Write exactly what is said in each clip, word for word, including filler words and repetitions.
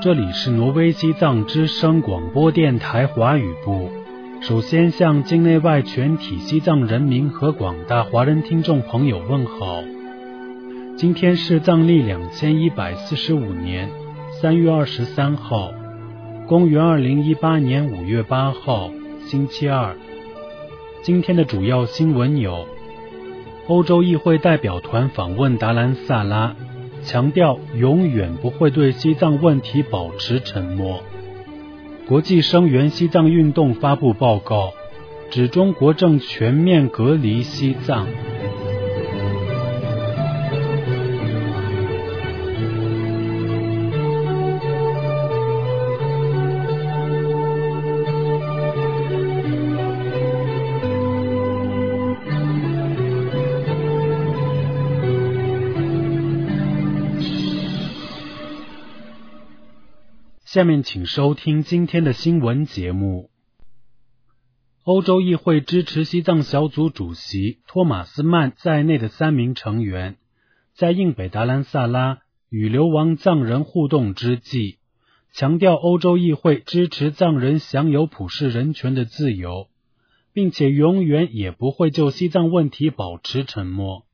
这里是挪威西藏之声广播电台华语部。首先向境内外全体西藏人民和广大华人听众朋友问好。今天是藏历两千一百四十五年三月二十三号，公元二零一八年五月八号，星期二。今天的主要新闻有：欧洲议会代表团访问达兰萨拉，强调永远不会对西藏问题保持沉默。国际声援西藏运动发布报告，指中国正全面隔离西藏。下面请收听今天的新闻节目。欧洲议会支持西藏小组主席托马斯曼在内的三名成员，在印北达兰萨拉与流亡藏人互动之际，强调欧洲议会支持藏人享有普世人权的自由，并且永远也不会就西藏问题保持沉默。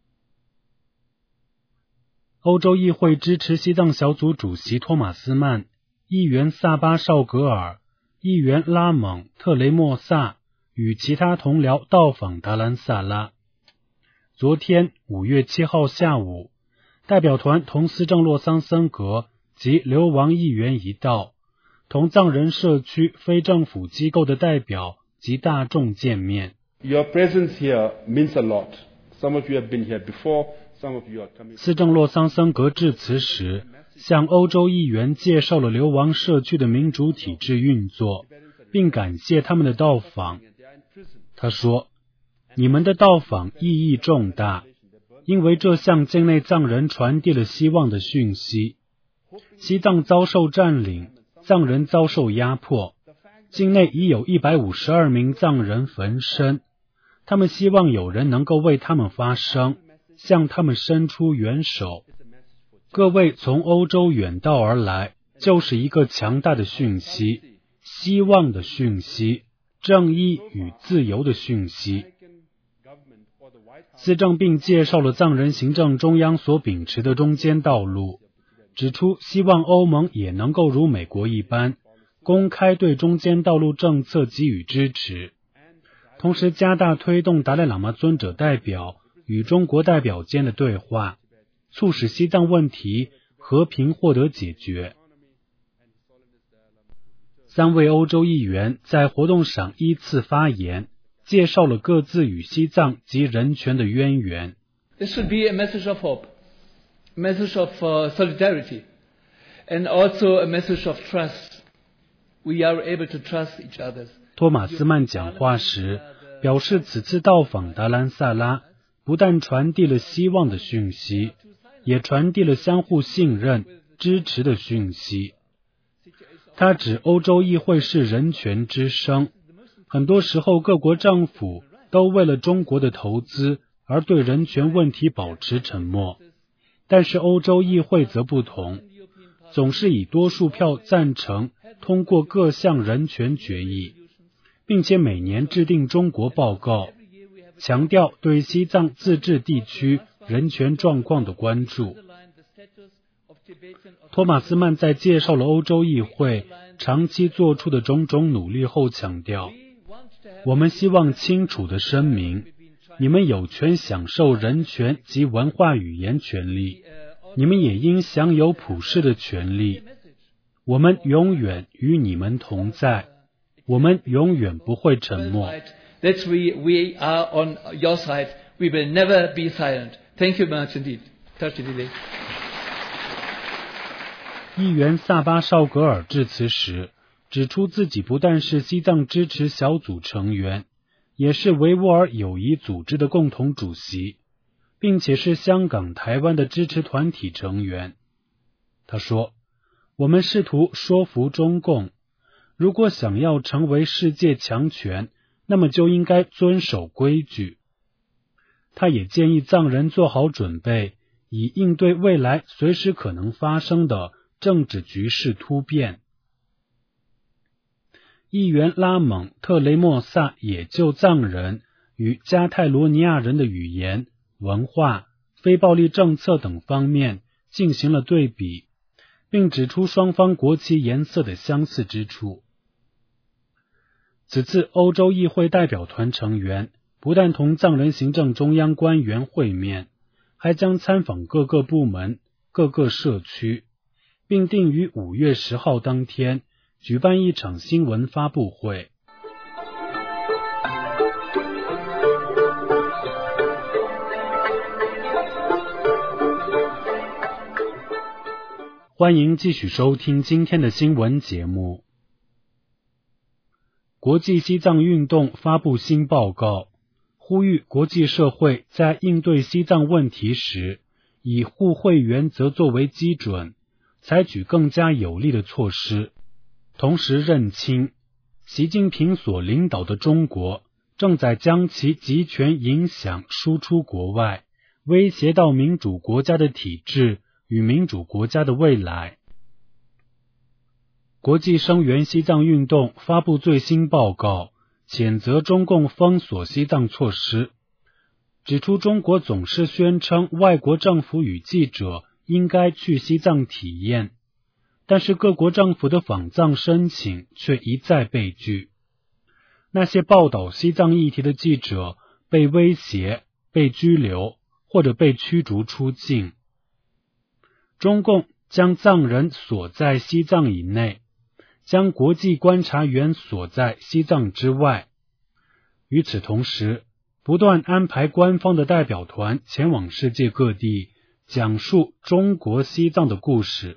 欧洲议会支持西藏小组主席托马斯曼、议员萨巴绍格尔、议员拉蒙特雷莫萨与其他同僚到访达兰萨拉。昨天五月七号下午，代表团同司政洛桑森格及流亡议员一道，同藏人社区非政府机构的代表及大众见面。 Your presence here means a lot. Some of you have been here before, some of you are coming. 司政洛桑森格致辞时，向欧洲议员介绍了流亡社区的民主体制运作，并感谢他们的到访。他说，你们的到访意义重大，因为这向境内藏人传递了希望的讯息。西藏遭受占领，藏人遭受压迫，境内已有一百五十二名藏人焚身，他们希望有人能够为他们发声，向他们伸出援手。各位从欧洲远道而来，就是一个强大的讯息，希望的讯息，正义与自由的讯息。司政并介绍了藏人行政中央所秉持的中间道路，指出希望欧盟也能够如美国一般，公开对中间道路政策给予支持，同时加大推动达赖喇嘛尊者代表与中国代表间的对话，促使西藏问题和平获得解决。三位欧洲议员在活动上依次发言，介绍了各自与西藏及人权的渊源。 This should be a message of hope, a message of uh, solidarity, and also a message of trust. We are able to trust each other. 托马斯曼讲话时表示，此次到访达兰萨拉不但传递了希望的讯息，也传递了相互信任、支持的讯息。他指欧洲议会是人权之声，很多时候各国政府都为了中国的投资而对人权问题保持沉默，但是欧洲议会则不同，总是以多数票赞成通过各项人权决议，并且每年制定中国报告，强调对西藏自治地区人权状况的关注。托马斯曼在介绍了欧洲议会长期做出的种种努力后强调，我们希望清楚地声明，你们有权享受人权及文化语言权利，你们也应享有普世的权利。我们永远与你们同在，我们永远不会沉默。 That we, we are on your side. We will never be silent. Thank you much indeed. Touch 议员萨巴绍格尔致辞时指出，自己不但是西藏支持小组成员，也是维吾尔友谊组织的共同主席，并且是香港、台湾的支持团体成员。他说，我们试图说服中共，如果想要成为世界强权，那么就应该遵守规矩。他也建议藏人做好准备，以应对未来随时可能发生的政治局势突变。议员拉蒙特雷莫萨也就藏人与加泰罗尼亚人的语言、文化、非暴力政策等方面进行了对比，并指出双方国旗颜色的相似之处。此次欧洲议会代表团成员不但同藏人行政中央官员会面，还将参访各个部门、各个社区，并定于五月十号当天举办一场新闻发布会。欢迎继续收听今天的新闻节目。国际西藏运动发布新报告，呼吁国际社会在应对西藏问题时，以互惠原则作为基准，采取更加有力的措施，同时认清习近平所领导的中国正在将其集权影响输出国外，威胁到民主国家的体制与民主国家的未来。国际声援西藏运动发布最新报告，谴责中共封锁西藏措施，指出中国总是宣称外国政府与记者应该去西藏体验，但是各国政府的访藏申请却一再被拒。那些报道西藏议题的记者被威胁、被拘留或者被驱逐出境。中共将藏人锁在西藏以内，将国际观察员锁在西藏之外。与此同时，不断安排官方的代表团前往世界各地，讲述中国西藏的故事。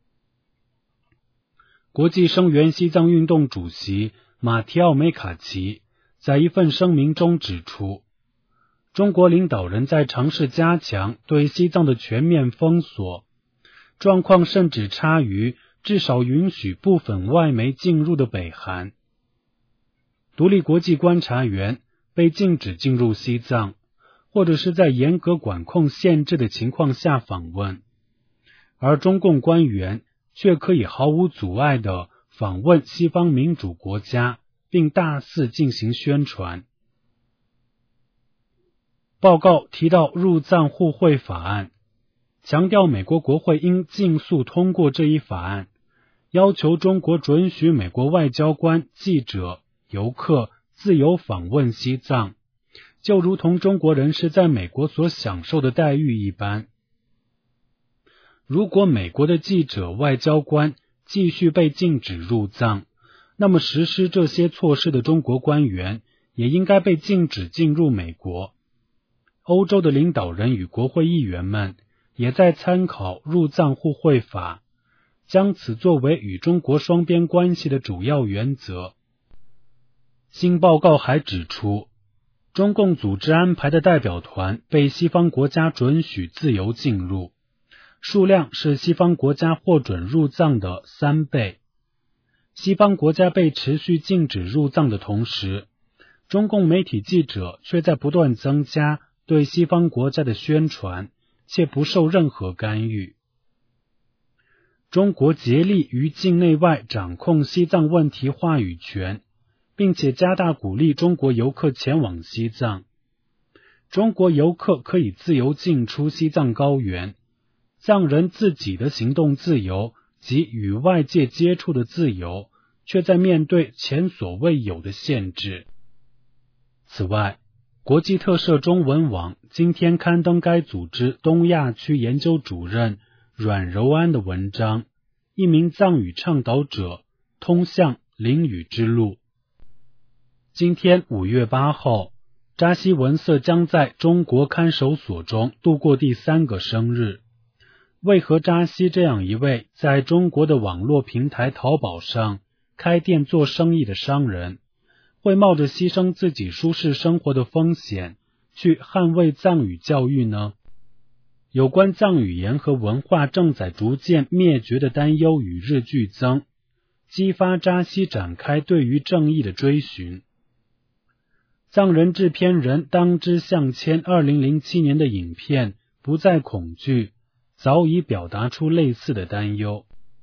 国际声援西藏运动主席马提奥梅卡奇在一份声明中指出，中国领导人在尝试加强对西藏的全面封锁，状况甚至差于至少允许部分外媒进入的北韩。独立国际观察员被禁止进入西藏，或者是在严格管控限制的情况下访问，而中共官员却可以毫无阻碍地访问西方民主国家，并大肆进行宣传。报告提到入藏互惠法案，强调美国国会应尽速通过这一法案，要求中国准许美国外交官、记者、游客自由访问西藏，就如同中国人士在美国所享受的待遇一般。如果美国的记者、外交官继续被禁止入藏，那么实施这些措施的中国官员也应该被禁止进入美国。欧洲的领导人与国会议员们也在参考入藏互惠法，将此作为与中国双边关系的主要原则。新报告还指出，中共组织安排的代表团被西方国家准许自由进入，数量是西方国家获准入藏的三倍。西方国家被持续禁止入藏的同时，中共媒体记者却在不断增加对西方国家的宣传，且不受任何干预。中国竭力于境内外掌控西藏问题话语权，并且加大鼓励中国游客前往西藏。中国游客可以自由进出西藏高原，藏人自己的行动自由及与外界接触的自由，却在面对前所未有的限制。此外，国际特赦中文网今天刊登该组织东亚区研究主任阮柔安的文章，一名藏语倡导者通向领语之路。今天五月八号，扎西文色将在中国看守所中度过第三个生日。为何扎西这样一位在中国的网络平台淘宝上开店做生意的商人，会冒着牺牲自己舒适生活的风险去捍卫藏语教育呢？有关藏语言和文化正在逐渐灭绝的担忧与日俱增，激发扎西展开对于正义的追寻。藏人制片人当之向谦二零零七年的影片《不再恐惧》早已表达出类似的担忧。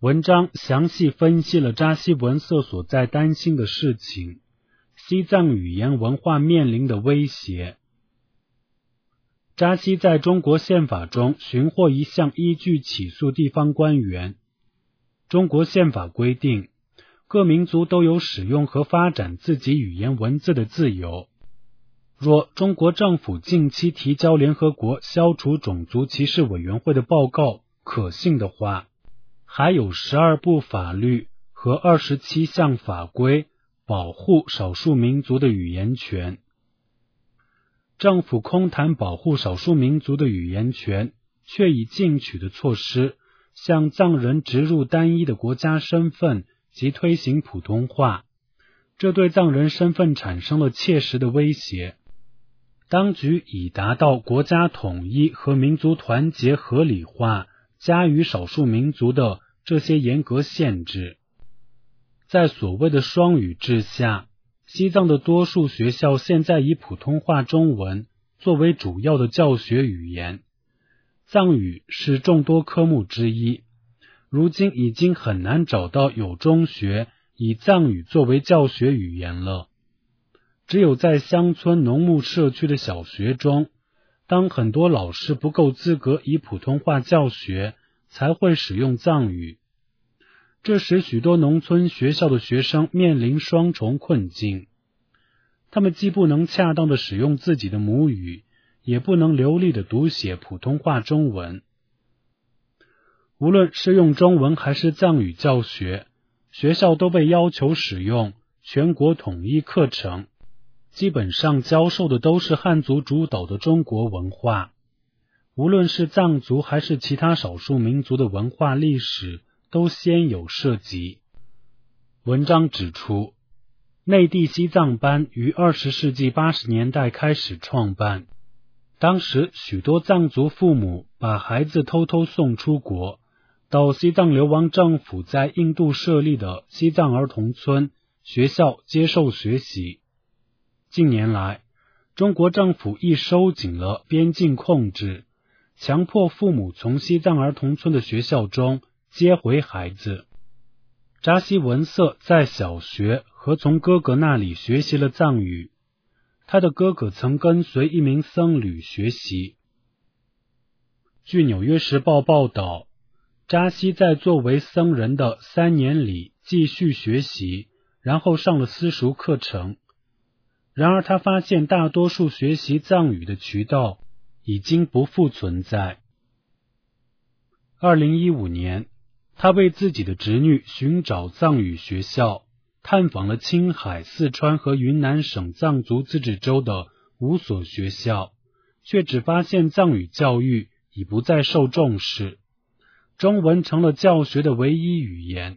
文章详细分析了扎西文色所在担心的事情，西藏语言文化面临的威胁。扎西在中国宪法中寻获一项依据起诉地方官员。中国宪法规定，各民族都有使用和发展自己语言文字的自由。若中国政府近期提交联合国消除种族歧视委员会的报告可信的话，还有十二部法律和二十七项法规保护少数民族的语言权。政府空谈保护少数民族的语言权，却以进取的措施向藏人植入单一的国家身份及推行普通话，这对藏人身份产生了切实的威胁。当局以达到国家统一和民族团结合理化加于少数民族的这些严格限制。在所谓的双语制下，西藏的多数学校现在以普通话中文作为主要的教学语言，藏语是众多科目之一，如今已经很难找到有中学以藏语作为教学语言了。只有在乡村农牧社区的小学中，当很多老师不够资格以普通话教学，才会使用藏语。这使许多农村学校的学生面临双重困境，他们既不能恰当地使用自己的母语，也不能流利地读写普通话中文。无论是用中文还是藏语教学，学校都被要求使用全国统一课程，基本上教授的都是汉族主导的中国文化。无论是藏族还是其他少数民族的文化历史，都先有涉及。文章指出，内地西藏班于二十世纪八十年代开始创办，当时许多藏族父母把孩子偷偷送出国，到西藏流亡政府在印度设立的西藏儿童村学校接受学习。近年来，中国政府亦收紧了边境控制，强迫父母从西藏儿童村的学校中接回孩子。扎西文色在小学和从哥哥那里学习了藏语，他的哥哥曾跟随一名僧侣学习。据《纽约时报》报道，扎西在作为僧人的三年里继续学习，然后上了私塾课程。然而他发现大多数学习藏语的渠道已经不复存在。二零一五年，他为自己的侄女寻找藏语学校，探访了青海、四川和云南省藏族自治州的五所学校，却只发现藏语教育已不再受重视，中文成了教学的唯一语言。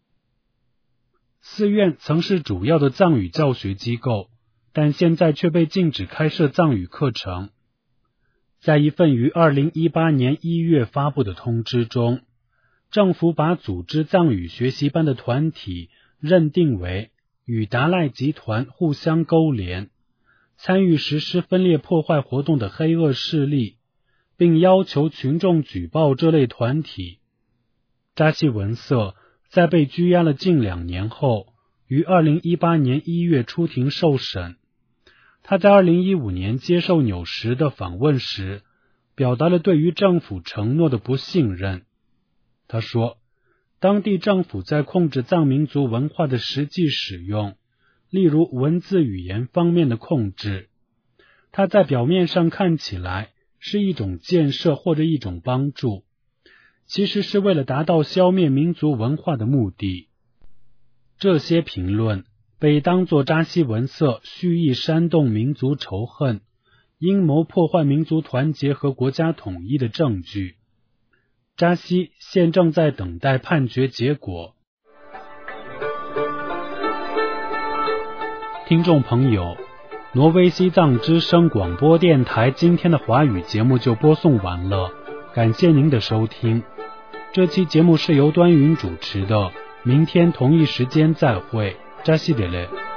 寺院曾是主要的藏语教学机构，但现在却被禁止开设藏语课程。在一份于二零一八年一月发布的通知中，政府把组织藏语学习班的团体认定为与达赖集团互相勾连，参与实施分裂破坏活动的黑恶势力，并要求群众举报这类团体。扎西文色在被拘押了近两年后，于二零一八年一月出庭受审。他在二零一五年接受纽时的访问时，表达了对于政府承诺的不信任。他说，当地政府在控制藏民族文化的实际使用，例如文字语言方面的控制，它在表面上看起来是一种建设或者一种帮助，其实是为了达到消灭民族文化的目的。这些评论被当作扎西文色蓄意煽动民族仇恨、阴谋破坏民族团结和国家统一的证据。扎西现正在等待判决结果。听众朋友，挪威西藏之声广播电台今天的华语节目就播送完了，感谢您的收听。这期节目是由端云主持的，明天同一时间再会，扎西德勒。